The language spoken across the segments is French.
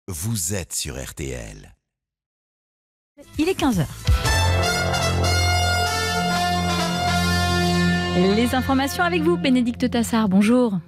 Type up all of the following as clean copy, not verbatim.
vous êtes sur RTL. Il est 15h. Les informations avec vous, Bénédicte Tassard, bonjour.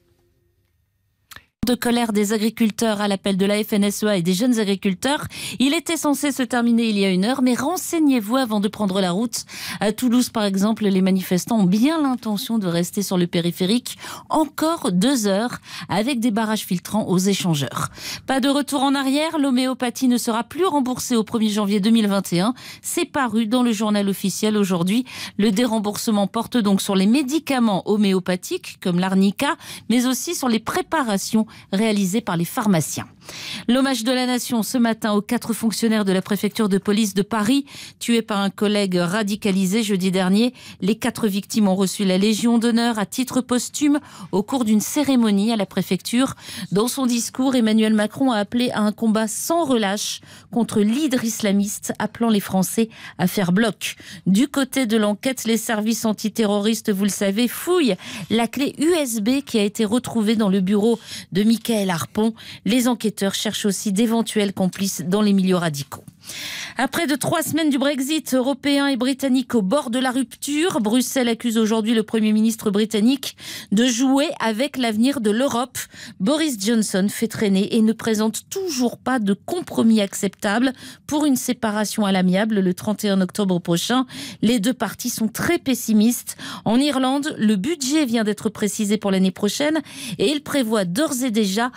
De colère des agriculteurs à l'appel de la FNSEA et des jeunes agriculteurs. Il était censé se terminer il y a 1 heure, mais renseignez-vous avant de prendre la route. À Toulouse, par exemple, les manifestants ont bien l'intention de rester sur le périphérique encore 2 heures avec des barrages filtrants aux échangeurs. Pas de retour en arrière, l'homéopathie ne sera plus remboursée au 1er janvier 2021. C'est paru dans le journal officiel aujourd'hui. Le déremboursement porte donc sur les médicaments homéopathiques comme l'arnica, mais aussi sur les préparations réalisé par les pharmaciens. L'hommage de la nation ce matin aux 4 fonctionnaires de la préfecture de police de Paris, tués par un collègue radicalisé jeudi dernier. Les 4 victimes ont reçu la Légion d'honneur à titre posthume au cours d'une cérémonie à la préfecture. Dans son discours, Emmanuel Macron a appelé à un combat sans relâche contre l'hydre islamiste, appelant les Français à faire bloc. Du côté de l'enquête, les services antiterroristes, vous le savez, fouillent la clé USB qui a été retrouvée dans le bureau de Mickaël Harpon. Les enquêteurs cherchent aussi d'éventuels complices dans les milieux radicaux. Après de 3 semaines du Brexit, Européens et Britanniques au bord de la rupture, Bruxelles accuse aujourd'hui le Premier ministre britannique de jouer avec l'avenir de l'Europe. Boris Johnson fait traîner et ne présente toujours pas de compromis acceptable pour une séparation à l'amiable le 31 octobre prochain. Les 2 parties sont très pessimistes. En Irlande, le budget vient d'être précisé pour l'année prochaine et il prévoit d'ores et déjà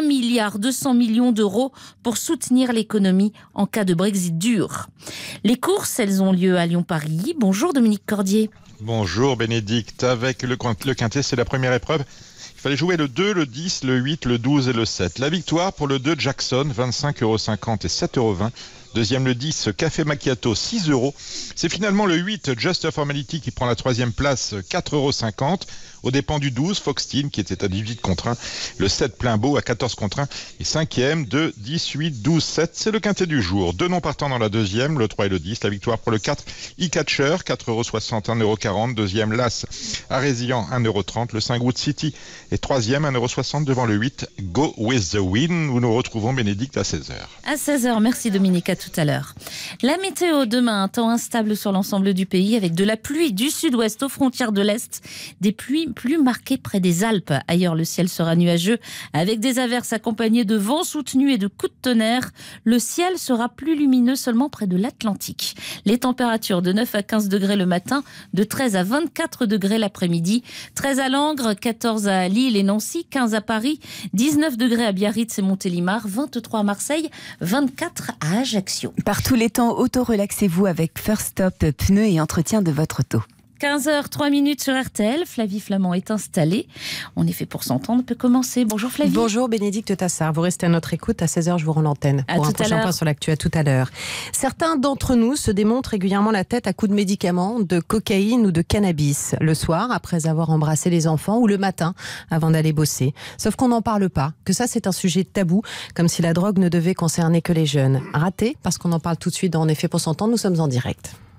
1,2 milliard d'euros pour soutenir l'économie en cas de Brexit dur. Les courses, elles ont lieu à Lyon-Paris. Bonjour Dominique Cordier. Bonjour Bénédicte. Avec le quintet, c'est la première épreuve. Il fallait jouer le 2, le 10, le 8, le 12 et le 7. La victoire pour le 2 Jackson, 25,50 € et 7,20 €. Deuxième le 10, Café Macchiato, 6 €. C'est finalement le 8, Just a Formality, qui prend la 3e place, 4,50 €. Aux dépens du 12, Foxteen, qui était à 18 contre 1. Le 7, Plein Beau, à 14 contre 1. Et 5e, 2, 10, 8, 12, 7. C'est le quintet du jour. 2 noms partant dans la 2e, le 3 et le 10. La victoire pour le 4, E-Catcher, 4,60 €, 1,40 €. Deuxième, Las, Arrésian, 1,30 €. Le 5, Wood City est 3e, 1,60 € devant le 8, Go With The Wind, où nous retrouvons Bénédicte à 16h. À 16h, merci Dominique, à tout à l'heure. La météo demain, un temps instable sur l'ensemble du pays avec de la pluie du sud-ouest aux frontières de l'est, des pluies plus marquées près des Alpes. Ailleurs, le ciel sera nuageux avec des averses accompagnées de vents soutenus et de coups de tonnerre. Le ciel sera plus lumineux seulement près de l'Atlantique. Les températures de 9 à 15 degrés le matin, de 13 à 24 degrés l'après-midi, 13 à Langres, 14 à Lille et Nancy, 15 à Paris, 19 degrés à Biarritz et Montélimar, 23 à Marseille, 24 à Ajaccio. Par tous les temps, auto-relaxez-vous avec First Stop, pneus et entretien de votre auto. 15h03 sur RTL, Flavie Flamand est installée. On est fait pour s'entendre, peut commencer. Bonjour Flavie. Bonjour Bénédicte Tassard, vous restez à notre écoute. À 16h, je vous rends l'antenne pour un prochain point sur l'actu. À tout à l'heure. Certains d'entre nous se démontent régulièrement la tête à coups de médicaments, de cocaïne ou de cannabis. Le soir, après avoir embrassé les enfants, ou le matin, avant d'aller bosser. Sauf qu'on n'en parle pas, que ça c'est un sujet tabou, comme si la drogue ne devait concerner que les jeunes. Raté, parce qu'on en parle tout de suite dans On est fait pour s'entendre, nous sommes en direct.